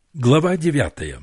Глава 9.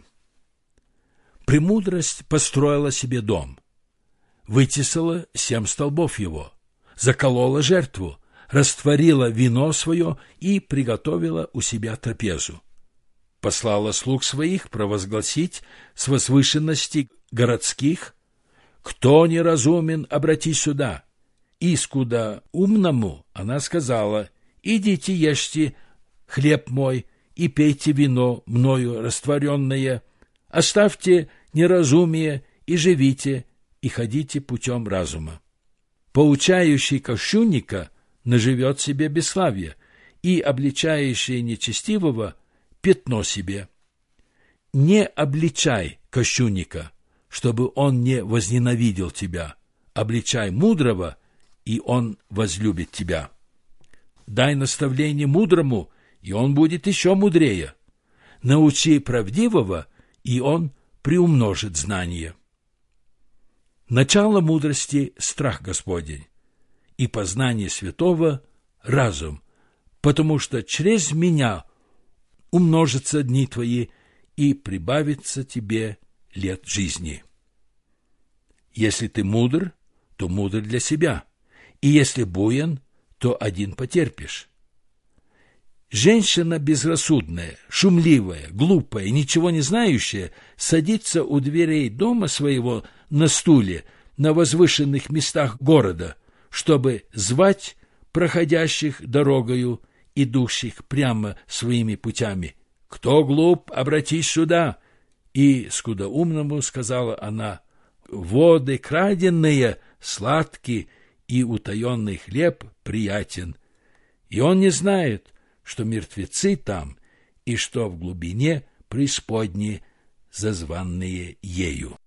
Премудрость построила себе дом, вытесала 7 столбов его, заколола жертву, растворила вино свое и приготовила у себя трапезу. Послала слуг своих провозгласить с возвышенности городских: «Кто неразумен, обратись сюда». Искуда умному она сказала: «Идите, ешьте хлеб мой и пейте вино, мною растворенное, оставьте неразумие и живите, и ходите путем разума». Поучающий кощунника наживет себе бесславие, и обличающий нечестивого пятно себе. Не обличай кощунника, чтобы он не возненавидел тебя, обличай мудрого, и он возлюбит тебя. Дай наставление мудрому, и он будет еще мудрее. Научи правдивого, и он приумножит знание. Начало мудрости — страх Господень, и познание святого — разум, потому что через меня умножатся дни твои, и прибавится тебе лет жизни. Если ты мудр, то мудр для себя, и если буен, то один потерпишь. Женщина безрассудная, шумливая, глупая, ничего не знающая садится у дверей дома своего на стуле на возвышенных местах города, чтобы звать проходящих дорогою, идущих прямо своими путями: «Кто глуп, обратись сюда». И скудоумному сказала она: «Воды краденные сладки, и утаенный хлеб приятен». И он не знает, что мертвецы там, и что в глубине преисподней зазванные ею.